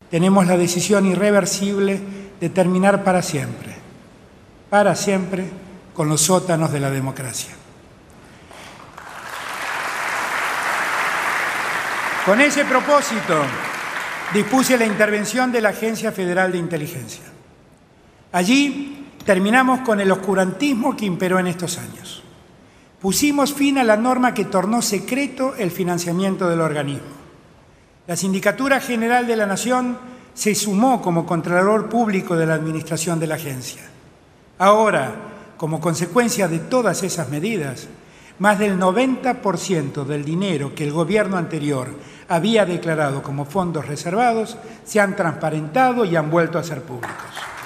tenemos la decisión irreversible de terminar para siempre, con los sótanos de la democracia. Con ese propósito, dispuse la intervención de la Agencia Federal de Inteligencia. Allí terminamos con el oscurantismo que imperó en estos años. Pusimos fin a la norma que tornó secreto el financiamiento del organismo. La Sindicatura General de la Nación se sumó como Contralor Público de la administración de la agencia. Ahora, como consecuencia de todas esas medidas, más del 90% del dinero que el gobierno anterior había declarado como fondos reservados se han transparentado y han vuelto a ser públicos.